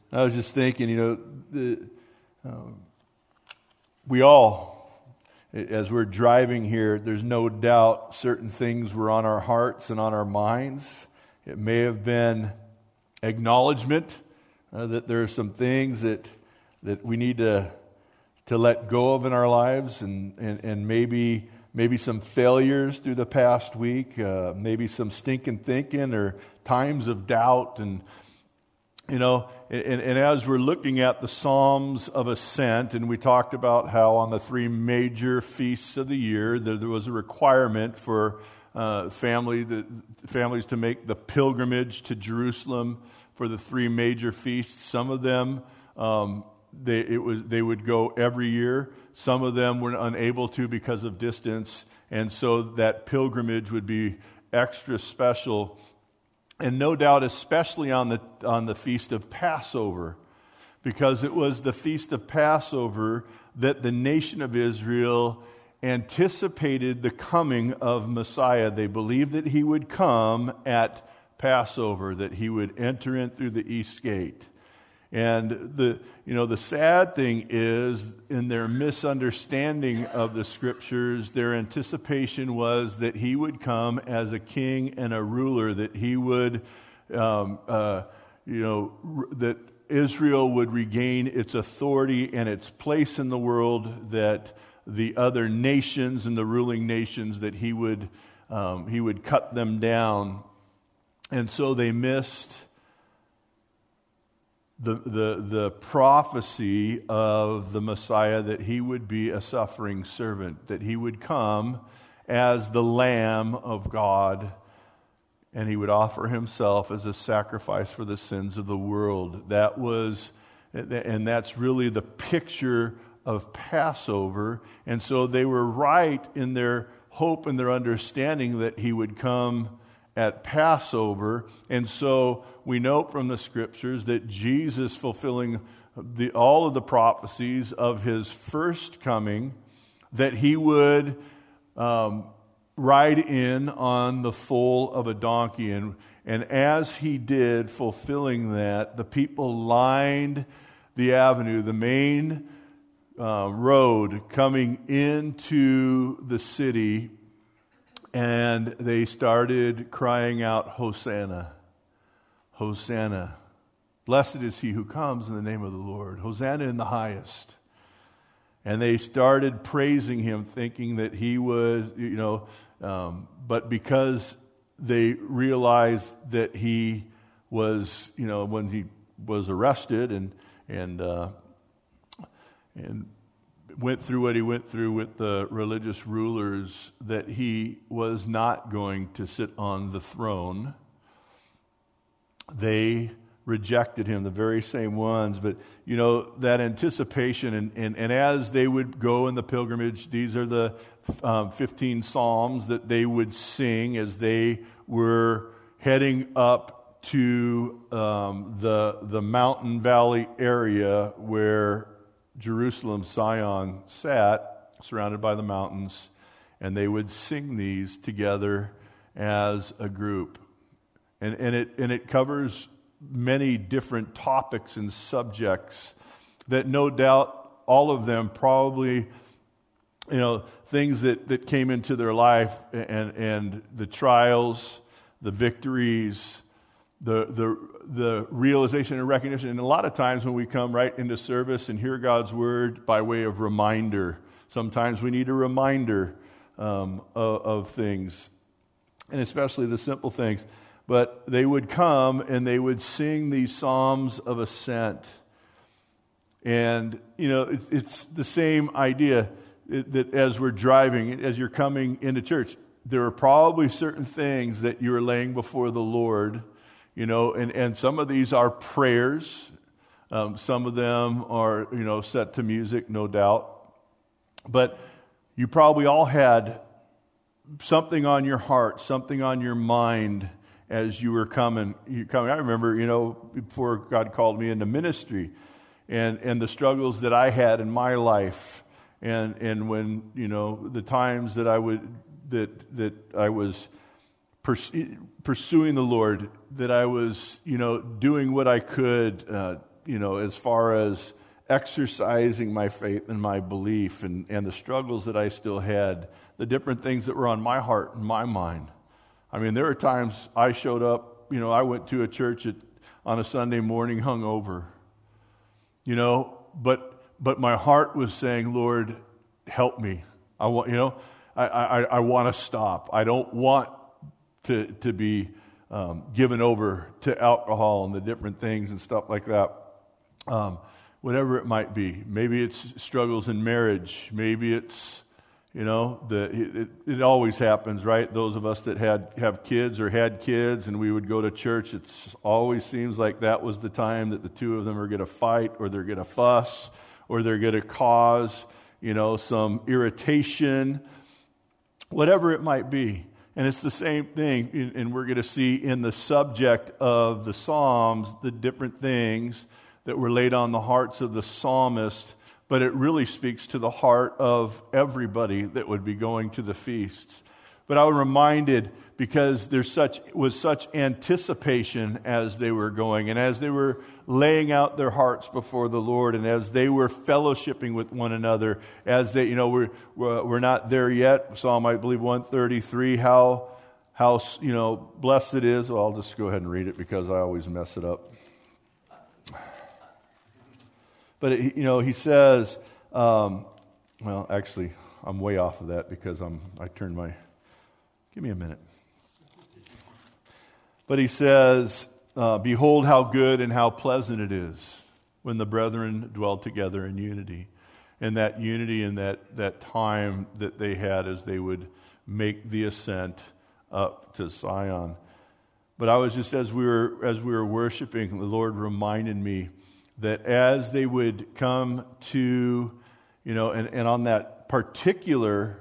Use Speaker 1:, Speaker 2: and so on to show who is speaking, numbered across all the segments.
Speaker 1: I was just thinking, we all, as we're driving here, there's no doubt certain things were on our hearts and on our minds. It may have been acknowledgement that there are some things that we need to let go of in our lives, and maybe some failures through the past week, maybe some stinking thinking or times of doubt, and as we're looking at the Psalms of Ascent, and we talked about how on the three major feasts of the year there was a requirement for families to make the pilgrimage to Jerusalem for the three major feasts. Some of them they would go every year. Some of them were unable to because of distance, and so that pilgrimage would be extra special. And no doubt, especially on the Feast of Passover, because it was the Feast of Passover that the nation of Israel anticipated the coming of Messiah. They believed that he would come at Passover, that he would enter in through the east gate. And the sad thing is, in their misunderstanding of the Scriptures, their anticipation was that he would come as a king and a ruler, that he would, that Israel would regain its authority and its place in the world, that the other nations and the ruling nations, that he would cut them down. And so they missed the prophecy of the Messiah, that he would be a suffering servant, that he would come as the Lamb of God, and he would offer himself as a sacrifice for the sins of the world. That's really the picture of Passover. And so they were right in their hope and their understanding that he would come at Passover. And so we know from the Scriptures that Jesus, fulfilling all of the prophecies of his first coming, that he would ride in on the foal of a donkey. And as he did, fulfilling that, the people lined the avenue, the main road coming into the city, and they started crying out, "Hosanna, Hosanna. Blessed is he who comes in the name of the Lord. Hosanna in the highest." And they started praising him, thinking that he was, but because they realized that he was, when he was arrested and went through what he went through with the religious rulers, that he was not going to sit on the throne. They rejected him, the very same ones. But, that anticipation, and as they would go in the pilgrimage, these are the 15 psalms that they would sing as they were heading up to the mountain valley area where Jerusalem, Zion, sat, surrounded by the mountains, and they would sing these together as a group. And it covers many different topics and subjects that no doubt all of them probably, things that came into their life, and the trials, the victories, the realization and recognition. And a lot of times when we come right into service and hear God's word by way of reminder, sometimes we need a reminder of things, and especially the simple things. But they would come and they would sing these psalms of ascent. And, it's the same idea that as we're driving, as you're coming into church, there are probably certain things that you are laying before the Lord, and some of these are prayers. Some of them are, set to music, no doubt. But you probably all had something on your heart, something on your mind as you were coming. I remember, before God called me into ministry, and the struggles that I had in my life, and when the times that I was pursuing the Lord, that I was doing what I could as far as exercising my faith and my belief and the struggles that I still had, the different things that were on my heart and my mind. I mean, there were times I showed up, I went to a church on a Sunday morning hungover, but my heart was saying, Lord, help me. I want, I want to stop. I don't want to be given over to alcohol and the different things and stuff like that. Whatever it might be. Maybe it's struggles in marriage. Maybe it's, it always happens, right? Those of us that have kids or had kids and we would go to church, it always seems like that was the time that the two of them are going to fight or they're going to fuss or they're going to cause, some irritation, whatever it might be. And it's the same thing, and we're going to see in the subject of the Psalms the different things that were laid on the hearts of the psalmist, but it really speaks to the heart of everybody that would be going to the feasts. But I was reminded, because there was such anticipation as they were going, and as they were laying out their hearts before the Lord, and as they were fellowshipping with one another, as they, we're not there yet. Psalm, I believe, 133, how blessed it is. Well, I'll just go ahead and read it because I always mess it up. But, he says, actually, I'm way off of that because give me a minute. But he says, behold how good and how pleasant it is when the brethren dwell together in unity. And that unity and that time that they had as they would make the ascent up to Zion. But I was just, as we were worshiping, the Lord reminded me that as they would come to, and on that particular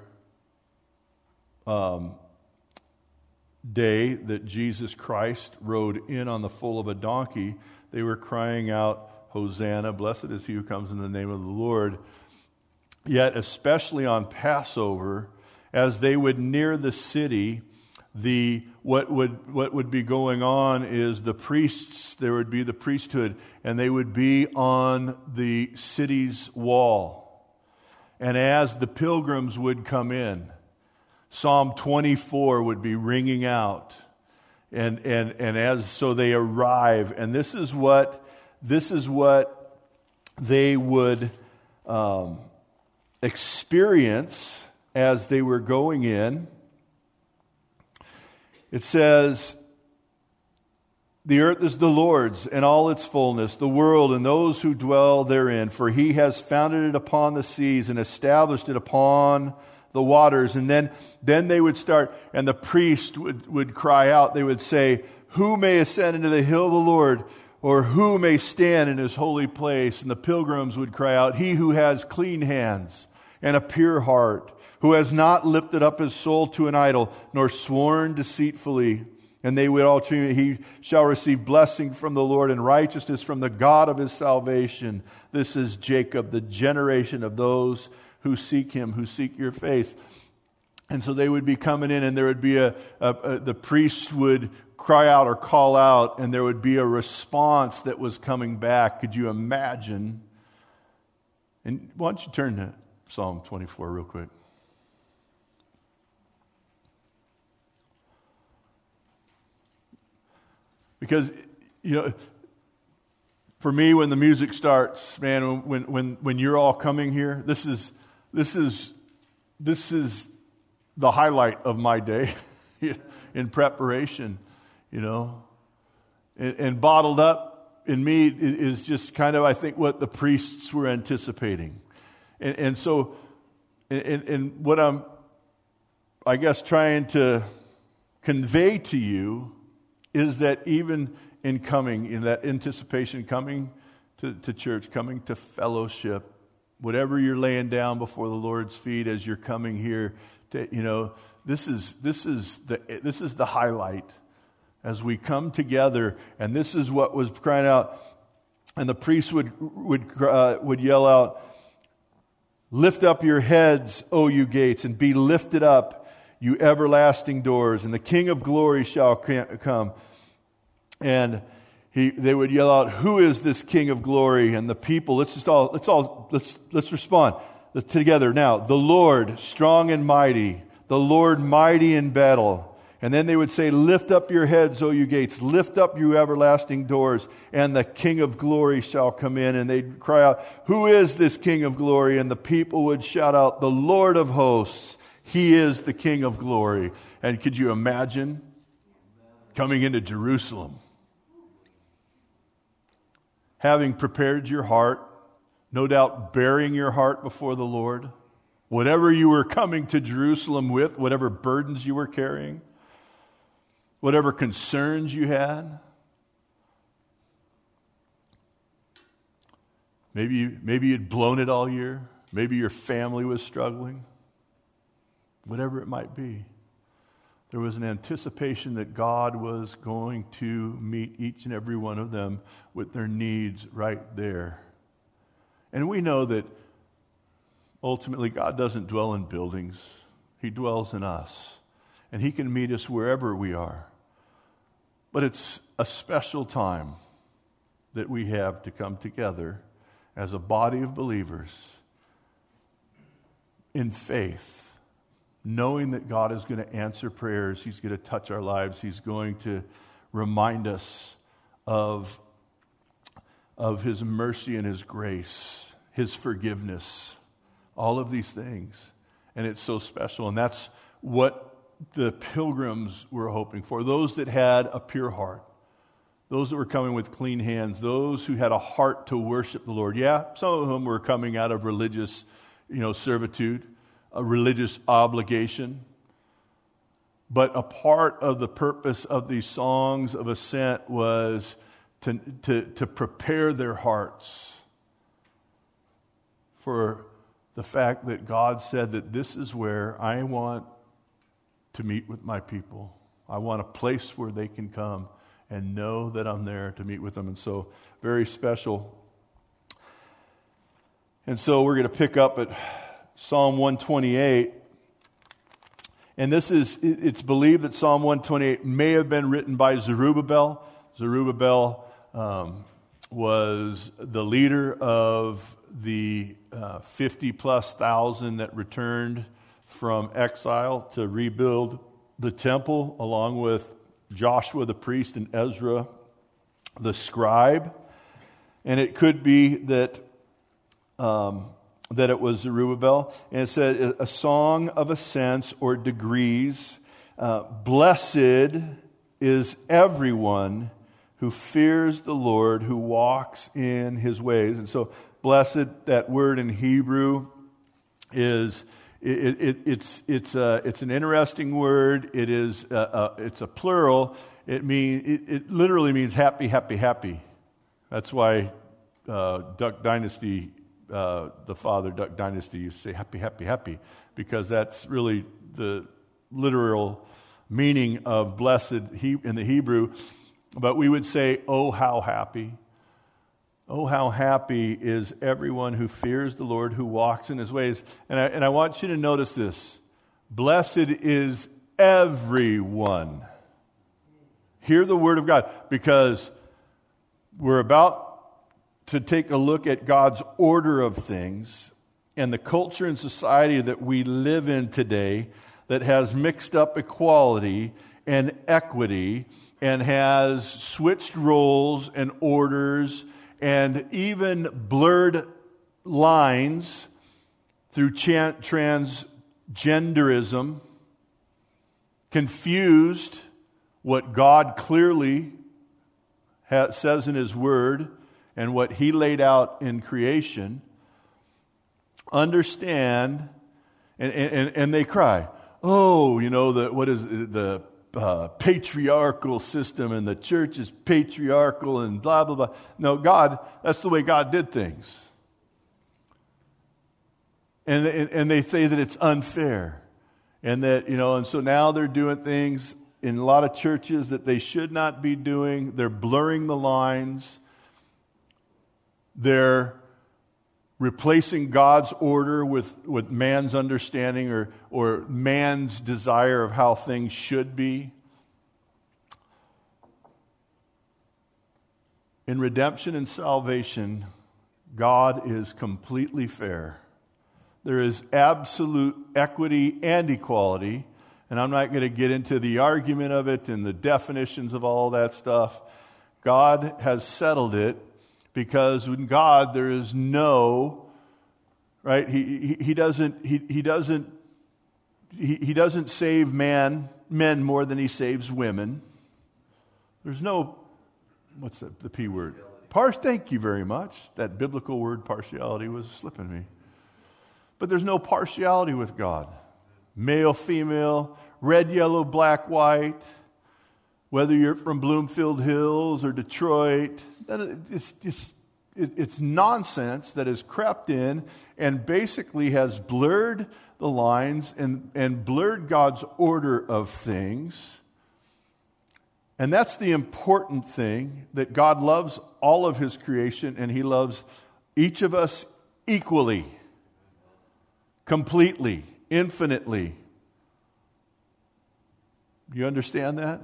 Speaker 1: day that Jesus Christ rode in on the foal of a donkey, they were crying out, Hosanna, blessed is he who comes in the name of the Lord. Yet, especially on Passover, as they would near the city, what would be going on is the priests, there would be the priesthood, and they would be on the city's wall. And as the pilgrims would come in, Psalm 24 would be ringing out. And so they arrive, and this is what they would experience as they were going in. It says, the earth is the Lord's and all its fullness, the world and those who dwell therein. For he has founded it upon the seas and established it upon the waters. And then they would start, and the priest would cry out. They would say, who may ascend into the hill of the Lord, or who may stand in his holy place? And the pilgrims would cry out, he who has clean hands and a pure heart, who has not lifted up his soul to an idol, nor sworn deceitfully. And they would all treat, he shall receive blessing from the Lord and righteousness from the God of his salvation. This is Jacob, the generation of those who seek him, who seek your face. And so they would be coming in, and there would be the priest would cry out or call out, and there would be a response that was coming back. Could you imagine? And why don't you turn to Psalm 24 real quick? Because, for me, when the music starts, man, when you're all coming here, this is the highlight of my day in preparation, and bottled up in me is just kind of, I think, what the priests were anticipating, and so what I'm, I guess, trying to convey to you is that even in coming, in that anticipation, coming to church, coming to fellowship, whatever you're laying down before the Lord's feet as you're coming here, this is the highlight as we come together, and this is what was crying out, and the priest would yell out, "Lift up your heads, O you gates, and be lifted up, you everlasting doors, and the King of glory shall come." And They would yell out, "Who is this King of glory?" And the people, let's respond together now. "The Lord, strong and mighty, the Lord mighty in battle." And then they would say, "Lift up your heads, O you gates, lift up you everlasting doors, and the King of glory shall come in." And they'd cry out, "Who is this King of glory?" And the people would shout out, "The Lord of hosts, He is the King of glory." And could you imagine coming into Jerusalem, having prepared your heart, no doubt bearing your heart before the Lord, whatever you were coming to Jerusalem with, whatever burdens you were carrying, whatever concerns you had. Maybe you'd blown it all year. Maybe your family was struggling. Whatever it might be. There was an anticipation that God was going to meet each and every one of them with their needs right there. And we know that ultimately God doesn't dwell in buildings. He dwells in us. And He can meet us wherever we are. But it's a special time that we have to come together as a body of believers in faith, knowing that God is going to answer prayers. He's going to touch our lives. He's going to remind us of His mercy and His grace, His forgiveness, all of these things. And it's so special. And that's what the pilgrims were hoping for. Those that had a pure heart. Those that were coming with clean hands. Those who had a heart to worship the Lord. Yeah, some of them were coming out of religious, servitude, a religious obligation. But a part of the purpose of these songs of ascent was to prepare their hearts for the fact that God said that this is where I want to meet with my people. I want a place where they can come and know that I'm there to meet with them. And so, very special. And so we're going to pick up at Psalm 128. And it's believed that Psalm 128 may have been written by Zerubbabel. Zerubbabel was the leader of the 50+ thousand that returned from exile to rebuild the temple, along with Joshua the priest and Ezra the scribe. And it could be that it was Zerubbabel. And it said a song of ascents or degrees. Blessed is everyone who fears the Lord, who walks in His ways. And so blessed, that word in Hebrew is it's an interesting word. It's a plural. It literally means happy, happy, happy. That's why Duck Dynasty, the father Duck Dynasty, used to say happy, happy, happy, because that's really the literal meaning of blessed in the Hebrew. But we would say, oh, how happy. Oh, how happy is everyone who fears the Lord, who walks in His ways. And I want you to notice this. Blessed is everyone. Hear the word of God, because we're about to take a look at God's order of things and the culture and society that we live in today that has mixed up equality and equity and has switched roles and orders and even blurred lines through transgenderism, confused what God clearly says in His Word and what He laid out in creation. Understand, and they cry, oh, what is the patriarchal system, and the church is patriarchal and blah, blah, blah. No, God, that's the way God did things. And they say that it's unfair. And that, and so now they're doing things in a lot of churches that they should not be doing. They're blurring the lines. They're replacing God's order with man's understanding or man's desire of how things should be. In redemption and salvation, God is completely fair. There is absolute equity and equality, and I'm not going to get into the argument of it and the definitions of all that stuff. God has settled it because in God there is no, right? He doesn't save men more than he saves women. There's no, what's the P word? Thank you very much. That biblical word partiality was slipping me. But there's no partiality with God. Male, female, red, yellow, black, white, whether you're from Bloomfield Hills or Detroit, it's nonsense that has crept in and basically has blurred the lines and blurred God's order of things. And that's the important thing, that God loves all of his creation and he loves each of us equally, completely, infinitely. You understand that?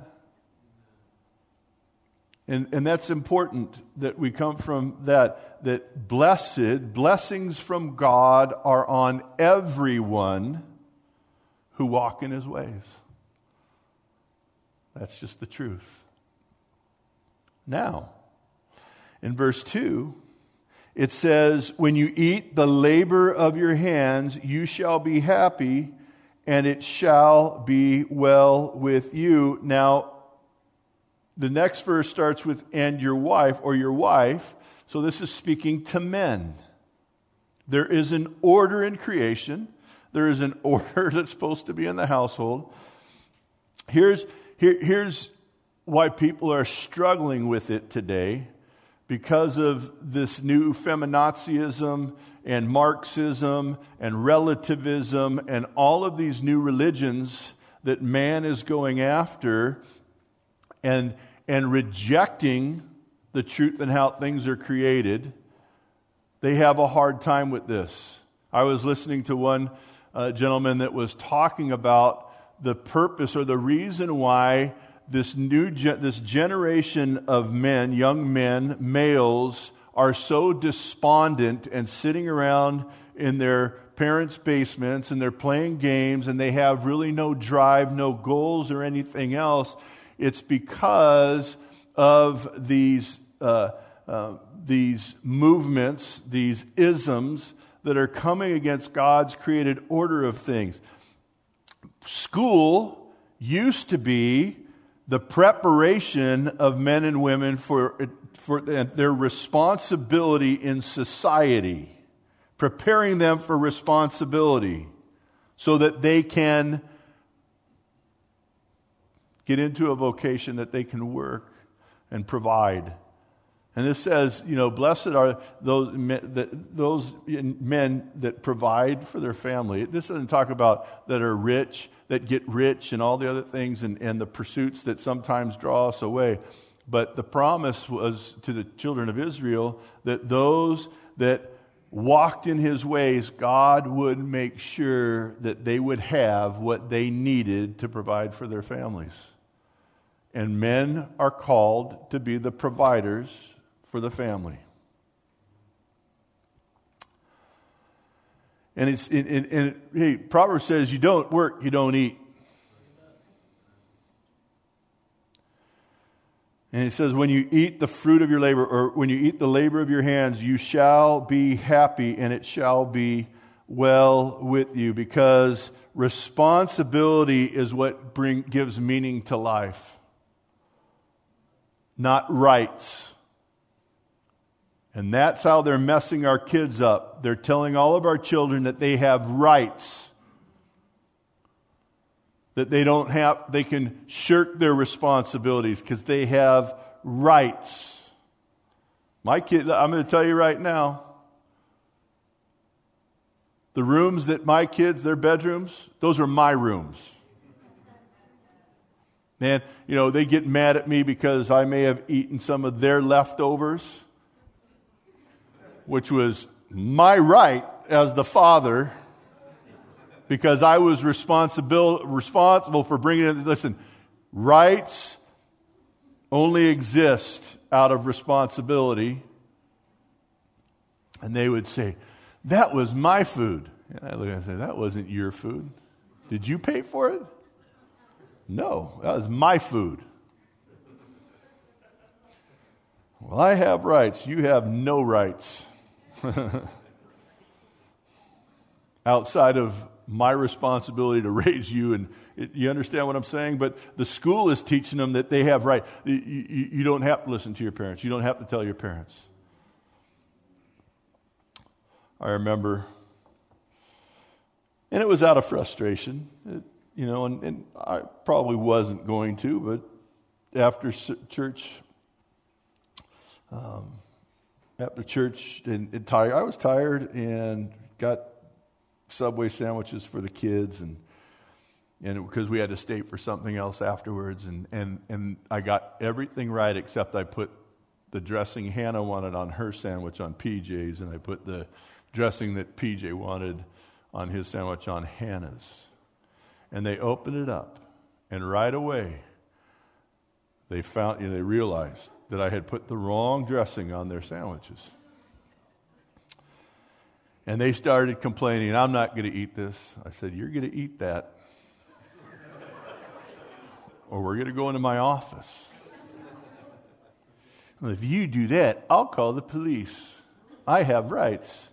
Speaker 1: And that's important that we come from that blessings from God are on everyone who walk in his ways. That's just the truth. Now, in verse 2, it says, when you eat the labor of your hands, you shall be happy, and it shall be well with you. Now, the next verse starts with, and your wife, or your wife. So this is speaking to men. There is an order in creation. There is an order that's supposed to be in the household. Here's why people are struggling with it today, because of this new feminazism and Marxism and relativism and all of these new religions that man is going after and rejecting the truth and how things are created. They have a hard time with this. I was listening to one gentleman that was talking about the purpose or the reason why this generation of men, young men, males, are so despondent and sitting around in their parents' basements and they're playing games and they have really no drive, no goals or anything else. It's because of these movements, these isms that are coming against God's created order of things. School used to be the preparation of men and women for their responsibility in society, preparing them for responsibility so that they can get into a vocation that they can work and provide. And this says, blessed are those men that provide for their family. This doesn't talk about that are rich, that get rich and all the other things and the pursuits that sometimes draw us away. But the promise was to the children of Israel that those that walked in his ways, God would make sure that they would have what they needed to provide for their families. And men are called to be the providers for the family. And hey, Proverbs says, you don't work, you don't eat. And it says, when you eat the fruit of your labor, or when you eat the labor of your hands, you shall be happy, and it shall be well with you. Because responsibility is what gives meaning to life, not rights. And that's how they're messing our kids up. They're telling all of our children that they have rights, that they can shirk their responsibilities because they have rights. My kid, I'm going to tell you right now, the rooms that my kids, their bedrooms, those are my rooms. Man, they get mad at me because I may have eaten some of their leftovers, which was my right as the father, because I was responsible for bringing it. Listen, rights only exist out of responsibility. And they would say, that was my food. And I look and say, that wasn't your food. Did you pay for it? No, that was my food. Well, I have rights. You have no rights. Outside of my responsibility to raise you. And you understand what I'm saying? But the school is teaching them that they have right. You don't have to listen to your parents. You don't have to tell your parents. I remember, and it was out of frustration, and I probably wasn't going to, but after church, I was tired and got Subway sandwiches for the kids, and because we had to stay for something else afterwards, and I got everything right except I put the dressing Hannah wanted on her sandwich on PJ's, and I put the dressing that PJ wanted on his sandwich on Hannah's. And they opened it up, and right away they realized that I had put the wrong dressing on their sandwiches. And they started complaining, I'm not going to eat this. I said, you're going to eat that. Or we're going to go into my office. Well, if you do that, I'll call the police. I have rights.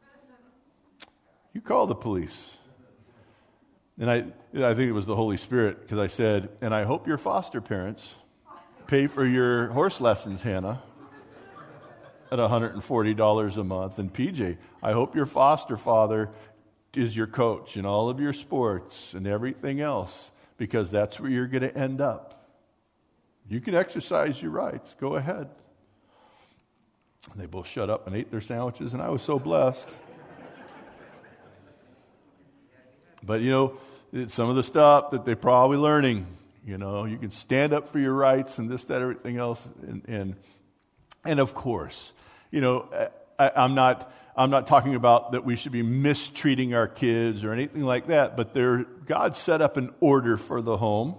Speaker 1: You call the police. And I think it was the Holy Spirit, because I said, and I hope your foster parents pay for your horse lessons, Hannah, at $140 a month. And PJ, I hope your foster father is your coach in all of your sports and everything else, because that's where you're going to end up. You can exercise your rights. Go ahead. And they both shut up and ate their sandwiches, and I was so blessed. But, some of the stuff that they're probably learning, you can stand up for your rights and this, that, everything else. And of course, I'm not talking about that we should be mistreating our kids or anything like that, but God set up an order for the home.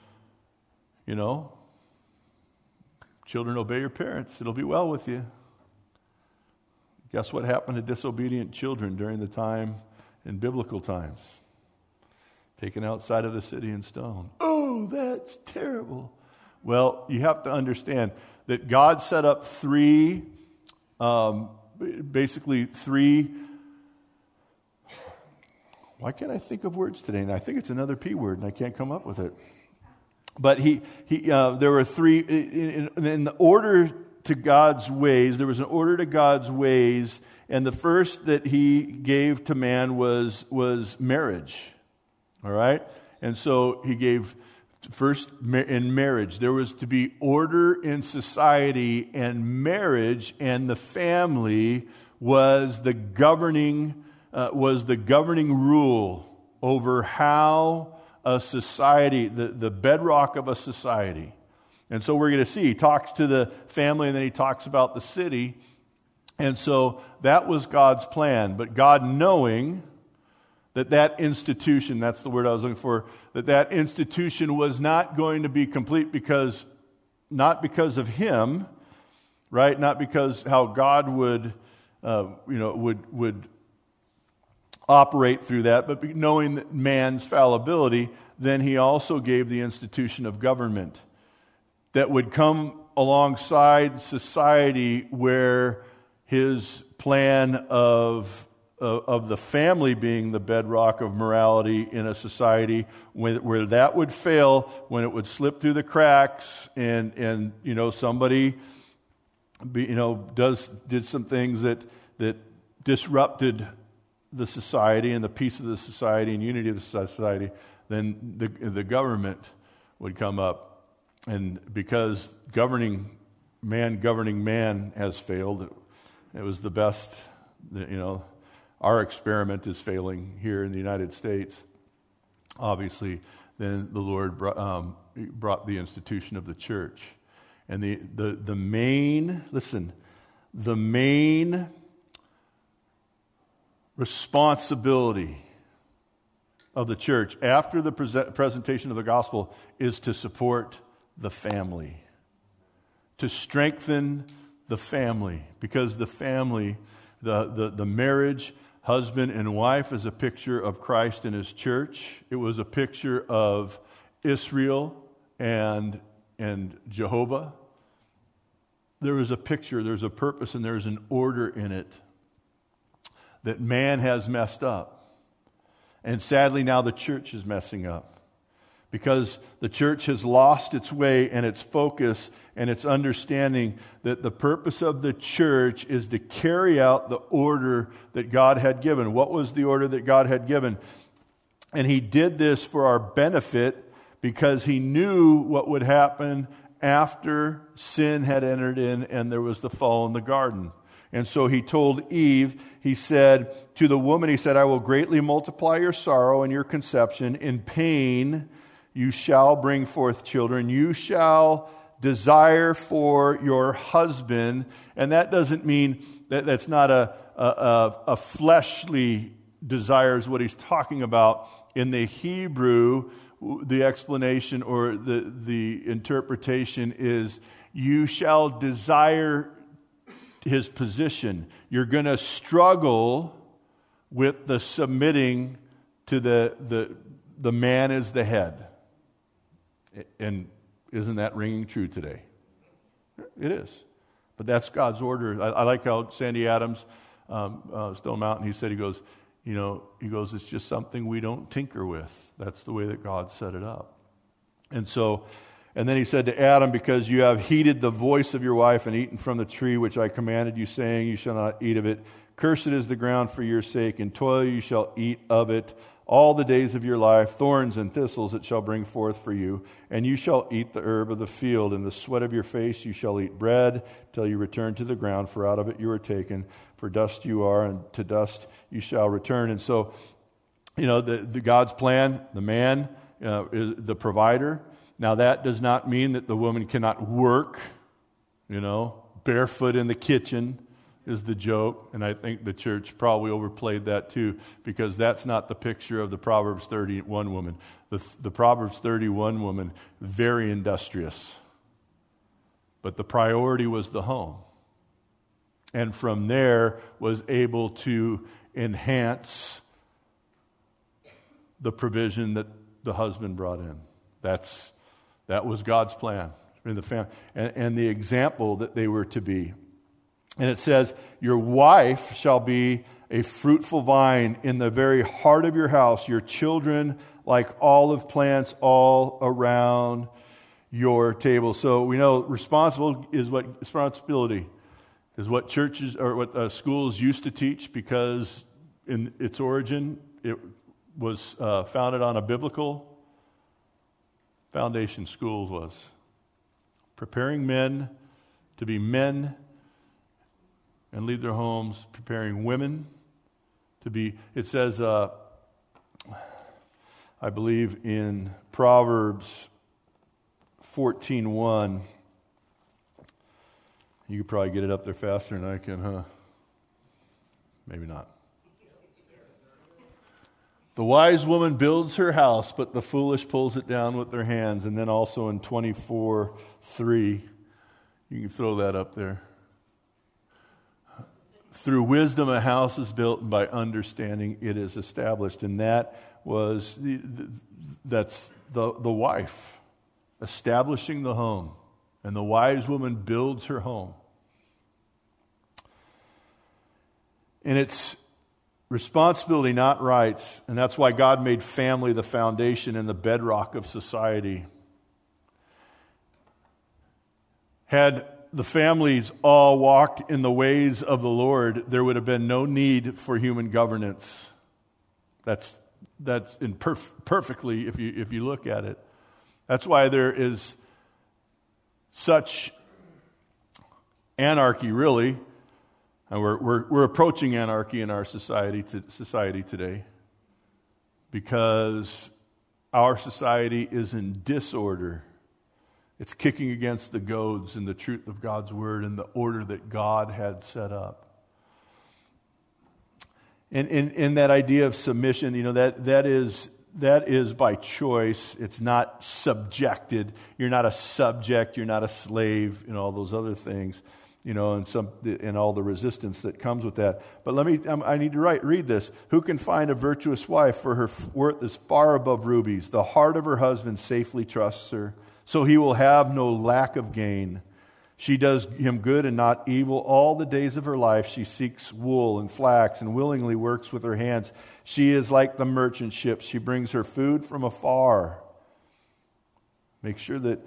Speaker 1: Children, obey your parents. It'll be well with you. Guess what happened to disobedient children during the time in biblical times? Taken outside of the city and stoned. Oh, that's terrible. Well, you have to understand that God set up three, why can't I think of words today? And I think it's another P word, and I can't come up with it. But there were three, in the order to God's ways, there was an order to God's ways, and the first that he gave to man was marriage. All right? And so he gave first in marriage. There was to be order in society, and marriage and the family was the governing rule over how a society, the bedrock of a society. And so we're going to see, he talks to the family and then he talks about the city. And so that was God's plan. But God, knowing that institution, that's the word I was looking for, that institution was not going to be complete not because of him, right? Not because how God would operate through that, but knowing that man's fallibility, then he also gave the institution of government that would come alongside society, where his plan of the family being the bedrock of morality in a society, where that would fail, when it would slip through the cracks, and somebody did some things that disrupted the society and the peace of the society and unity of the society, then the government would come up. And because governing man has failed, it was the best, our experiment is failing here in the United States. Obviously, then the Lord brought the institution of the church. And the main responsibility of the church after the presentation of the gospel is to support the family. to strengthen the family, because the family, the marriage, husband and wife, is a picture of Christ and His church. It was a picture of Israel and Jehovah. There is a picture, there's a purpose, and there's an order in it that man has messed up. And sadly, now the church is messing up, because the church has lost its way and its focus and its understanding that the purpose of the church is to carry out the order that God had given. What was the order that God had given? And He did this for our benefit, because He knew what would happen after sin had entered in and there was the fall in the garden. And so He told Eve, He said to the woman, He said, I will greatly multiply your sorrow and your conception. In pain you shall bring forth children. You shall desire for your husband. And that doesn't mean that's not a fleshly desire is what He's talking about. In the Hebrew, the explanation or the interpretation is, you shall desire his position. You're going to struggle with the submitting to the man as the head. And isn't that ringing true today? It is. But that's God's order. I like how Sandy Adams, Stone Mountain, he goes, it's just something we don't tinker with. That's the way that God set it up. And then He said to Adam, because you have heeded the voice of your wife and eaten from the tree which I commanded you, saying, you shall not eat of it. Cursed is the ground for your sake. In toil you shall eat of it all the days of your life. Thorns and thistles it shall bring forth for you. And you shall eat the herb of the field. In the sweat of your face you shall eat bread till you return to the ground, for out of it you are taken. For dust you are, and to dust you shall return. And so, the God's plan, the man is the provider. Now, that does not mean that the woman cannot work, barefoot in the kitchen is the joke. And I think the church probably overplayed that too, because that's not the picture of the Proverbs 31 woman. The Proverbs 31 woman, very industrious. But the priority was the home. And from there was able to enhance the provision that the husband brought in. That was God's plan in the family, and the example that they were to be. And it says, your wife shall be a fruitful vine in the very heart of your house, your children like olive plants all around your table. So we know responsibility is what churches or what schools used to teach, because in its origin it was founded on a biblical foundation. Schools was preparing men to be men and leave their homes, preparing women to be, it says, I believe in Proverbs 14:1. You could probably get it up there faster than I can, huh? Maybe not. The wise woman builds her house, but the foolish pulls it down with their hands. And then also in 24:3, you can throw that up there. Through wisdom a house is built, and by understanding it is established. And that's the wife establishing the home. And the wise woman builds her home. And it's responsibility, not rights. And that's why God made family the foundation and the bedrock of society. Had the families all walked in the ways of the Lord, there would have been no need for human governance. That's in perfectly if you look at it. That's why there is such anarchy, really. And we're approaching anarchy in our society today, because our society is in disorder. It's kicking against the goads and the truth of God's word and the order that God had set up. And in that idea of submission, that is by choice. It's not subjected. You're not a subject. You're not a slave. And all those other things, and all the resistance that comes with that. But I need to read this. Who can find a virtuous wife? For her worth is far above rubies. The heart of her husband safely trusts her, so he will have no lack of gain. She does him good and not evil all the days of her life. She seeks wool and flax and willingly works with her hands. She is like the merchant ship. She brings her food from afar. Make sure that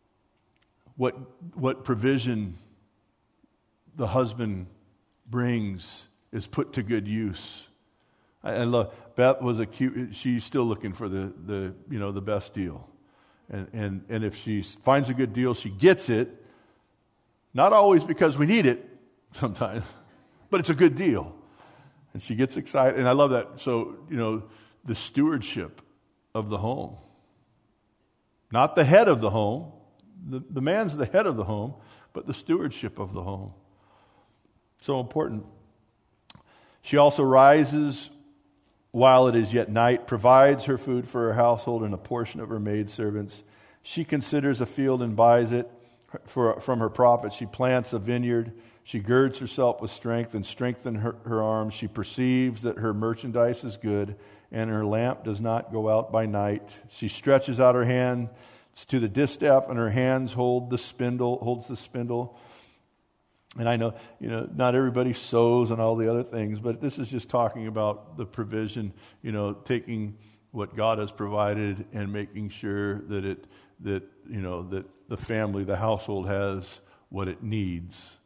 Speaker 1: what provision the husband brings is put to good use. I love Beth was she's still looking for the best deal. And if she finds a good deal, she gets it. Not always because we need it sometimes, but it's a good deal. And she gets excited. And I love that. So, the stewardship of the home. Not the head of the home. The man's the head of the home, but the stewardship of the home. So important. She also rises while it is yet night, provides her food for her household and a portion of her maidservants. She considers a field and buys it. From her profit, she plants a vineyard. She girds herself with strength and strengthens her arms. She perceives that her merchandise is good, and her lamp does not go out by night. She stretches out her hand to the distaff, and her hands holds the spindle. And I know, not everybody sews and all the other things, but this is just talking about the provision, taking what God has provided and making sure that that the family, the household has what it needs.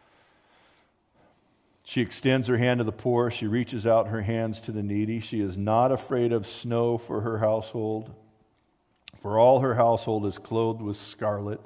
Speaker 1: She extends her hand to the poor. She reaches out her hands to the needy. She is not afraid of snow for her household, for all her household is clothed with scarlet.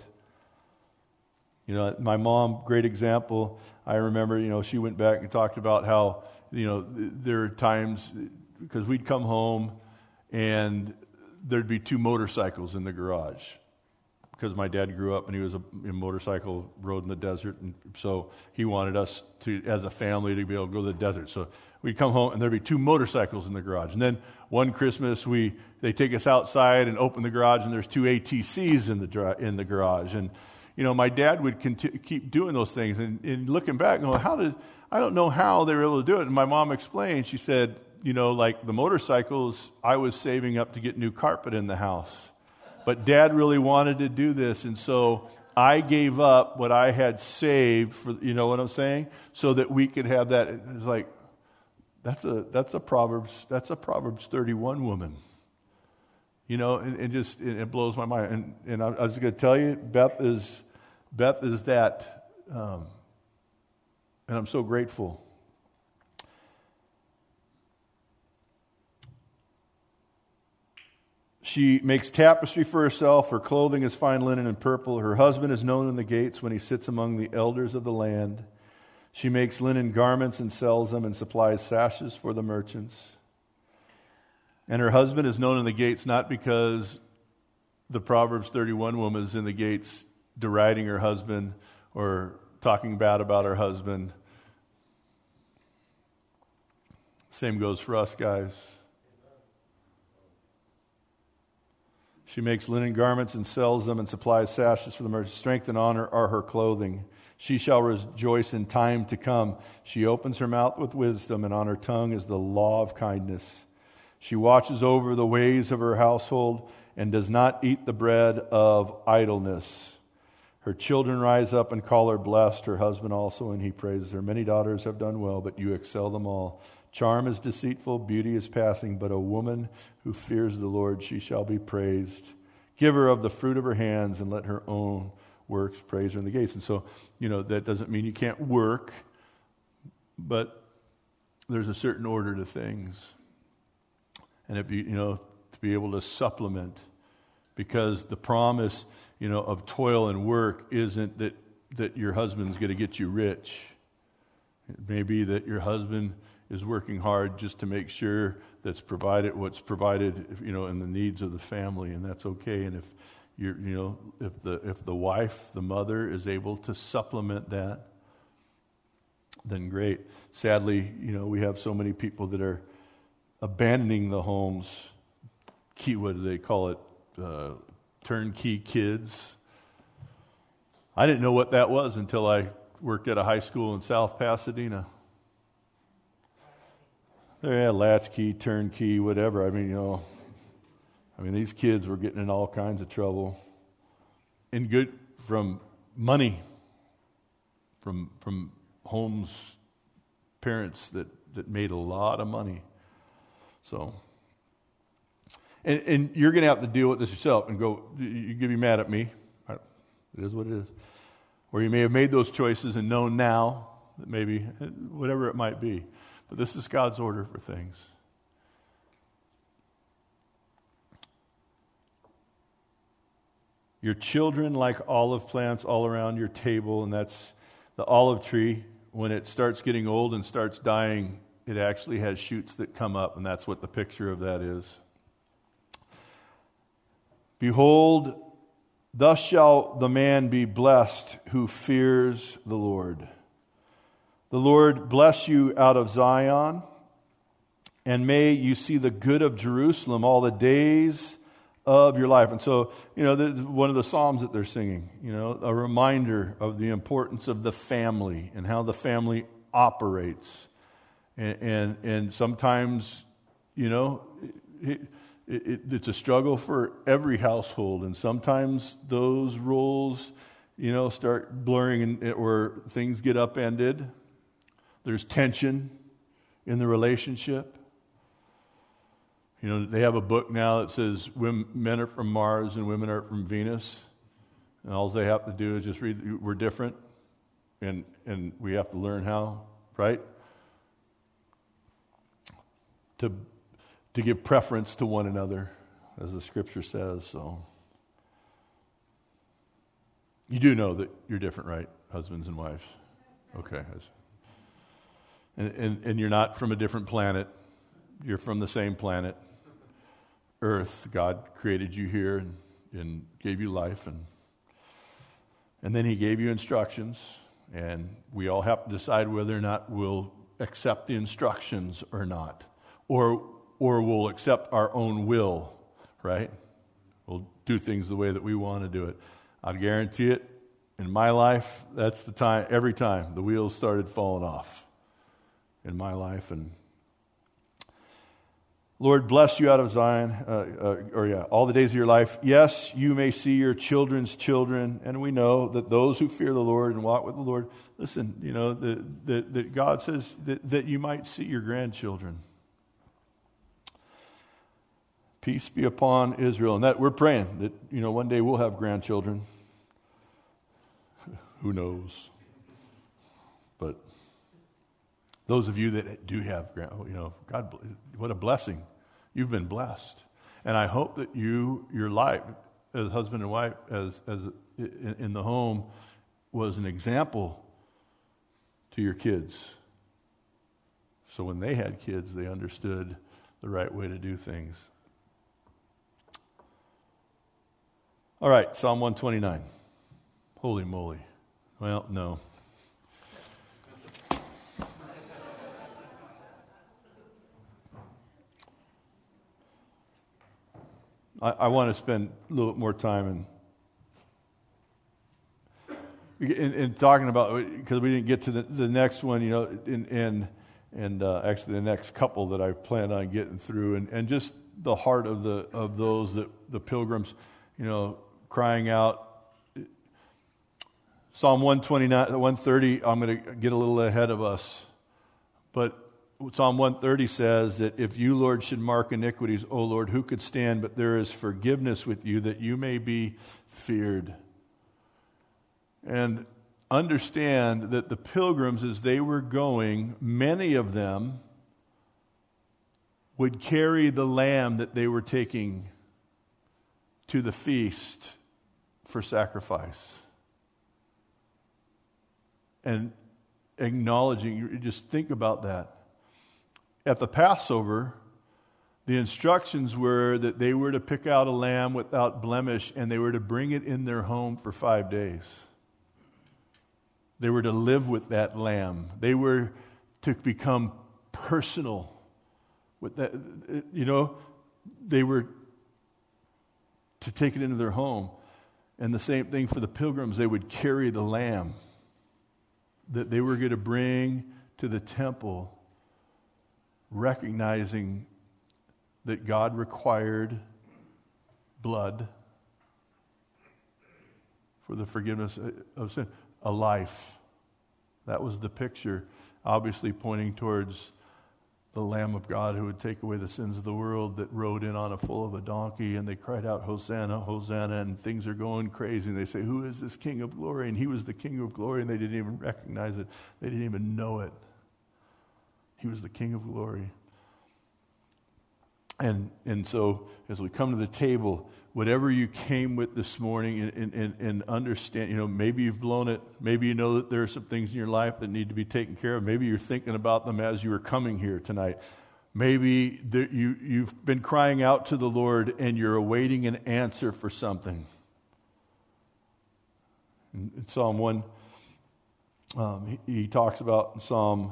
Speaker 1: My mom, great example. I remember, she went back and talked about how, there are times, because we'd come home and there'd be 2 motorcycles in the garage. Because my dad grew up and he was a motorcycle, rode in the desert, and so he wanted us to, as a family, to be able to go to the desert. So we'd come home and there'd be 2 motorcycles in the garage. And then one Christmas, they take us outside and open the garage, and there's 2 ATCs in the garage. And my dad would keep doing those things, and looking back, going, I don't know how they were able to do it. And my mom explained. She said, like the motorcycles, I was saving up to get new carpet in the house. But Dad really wanted to do this, and so I gave up what I had saved for, what I'm saying, so that we could have that. It's like that's a Proverbs 31 woman, and it blows my mind. And I was going to tell you, Beth is that, and I'm so grateful. She makes tapestry for herself. Her clothing is fine linen and purple. Her husband is known in the gates when he sits among the elders of the land. She makes linen garments and sells them and supplies sashes for the merchants. And her husband is known in the gates not because the Proverbs 31 woman is in the gates deriding her husband or talking bad about her husband. Same goes for us, guys. She makes linen garments and sells them and supplies sashes for the merchants. Strength and honor are her clothing. She shall rejoice in time to come. She opens her mouth with wisdom, and on her tongue is the law of kindness. She watches over the ways of her household and does not eat the bread of idleness. Her children rise up and call her blessed, her husband also, and he praises her. Many daughters have done well, but you excel them all. Charm is deceitful, beauty is passing, but a woman who fears the Lord, she shall be praised. Give her of the fruit of her hands, and let her own works praise her in the gates. And so, that doesn't mean you can't work, but there's a certain order to things. And if to be able to supplement, because the promise, of toil and work isn't that your husband's going to get you rich. It may be that your husband is working hard just to make sure that's provided what's provided, in the needs of the family, and that's okay. And if if the wife, the mother, is able to supplement that, then great. Sadly, we have so many people that are abandoning the homes what do they call it? Turnkey kids. I didn't know what that was until I worked at a high school in South Pasadena. They had latchkey, turnkey, whatever. I mean, these kids were getting in all kinds of trouble. And good from money, from homes, parents that made a lot of money. So, and you're going to have to deal with this yourself and go, you can be mad at me. It is what it is. Or you may have made those choices and known now that maybe, whatever it might be. But this is God's order for things. Your children like olive plants all around your table, and that's the olive tree. When it starts getting old and starts dying, it actually has shoots that come up, and that's what the picture of that is. Behold, thus shall the man be blessed who fears the Lord. The Lord bless you out of Zion, and may you see the good of Jerusalem all the days of your life. And so, one of the Psalms that they're singing, a reminder of the importance of the family and how the family operates. And sometimes, it's a struggle for every household. And sometimes those roles, start blurring or things get upended. There's tension in the relationship. They have a book now that says men are from Mars and women are from Venus. And all they have to do is just read, we're different. And we have to learn how, right? To give preference to one another, as the scripture says. So you do know that you're different, right? Husbands and wives. Okay. And you're not from a different planet. You're from the same planet, Earth. God created you here and gave you life, and then He gave you instructions, and we all have to decide whether or not we'll accept the instructions or not, or we'll accept our own will, right? We'll do things the way that we want to do it. I'd guarantee it. In my life, that's the time. Every time the wheels started falling off in my life. And Lord, bless you out of Zion, all the days of your life. Yes, you may see your children's children, and we know that those who fear the Lord and walk with the Lord, listen, that God says that you might see your grandchildren. Peace be upon Israel. And that we're praying that, one day we'll have grandchildren. Who knows? But those of you that do have, God, what a blessing. You've been blessed. And I hope that your life as husband and wife, as in the home, was an example to your kids. So when they had kids, they understood the right way to do things. All right, Psalm 129. Holy moly. Well, no. I want to spend a little bit more time in talking about, because we didn't get to the next one, and actually the next couple that I plan on getting through, and just the heart of those that the pilgrims, crying out. Psalm 129, 130, I'm going to get a little ahead of us, but Psalm 130 says that if you, Lord, should mark iniquities, O Lord, who could stand? But there is forgiveness with you, that you may be feared. And understand that the pilgrims, as they were going, many of them would carry the lamb that they were taking to the feast for sacrifice. And acknowledging, just think about that. At the Passover, the instructions were that they were to pick out a lamb without blemish, and they were to bring it in their home for 5 days. They were to live with that lamb. They were to become personal with that. They were to take it into their home. And the same thing for the pilgrims. They would carry the lamb that they were going to bring to the temple, recognizing that God required blood for the forgiveness of sin, a life. That was the picture, obviously pointing towards the Lamb of God who would take away the sins of the world, that rode in on a foal of a donkey, and they cried out, Hosanna, Hosanna, and things are going crazy. And they say, who is this King of glory? And he was the King of glory, and they didn't even recognize it. They didn't even know it. He was the King of glory. And so as we come to the table, whatever you came with this morning, and understand, maybe you've blown it. Maybe you know that there are some things in your life that need to be taken care of. Maybe you're thinking about them as you were coming here tonight. Maybe you've been crying out to the Lord and you're awaiting an answer for something. In Psalm 1, he talks about in Psalm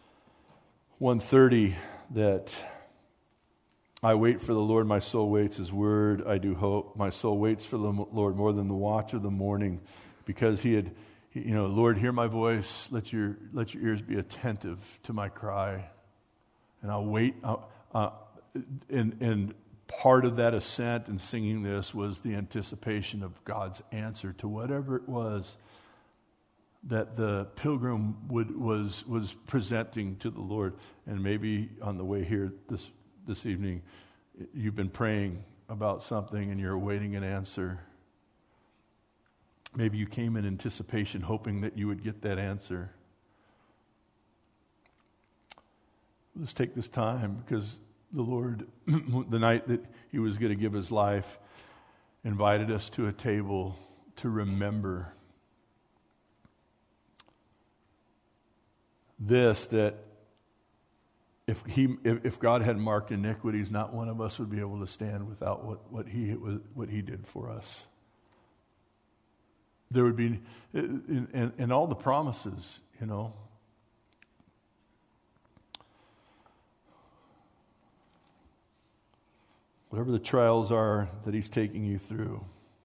Speaker 1: 130 that I wait for the Lord, my soul waits his word, I do hope. My soul waits for the Lord more than the watch of the morning, because Lord, hear my voice, let your ears be attentive to my cry. And I'll wait. And part of that ascent and singing this was the anticipation of God's answer to whatever it was that the pilgrim was presenting to the Lord. And maybe on the way here this evening, you've been praying about something and you're awaiting an answer. Maybe you came in anticipation, hoping that you would get that answer. Let's take this time, because the Lord, the night that he was going to give his life, invited us to a table to remember this, that if God had marked iniquities, not one of us would be able to stand without what he did for us. There would be, and all the promises, whatever the trials are that he's taking you through,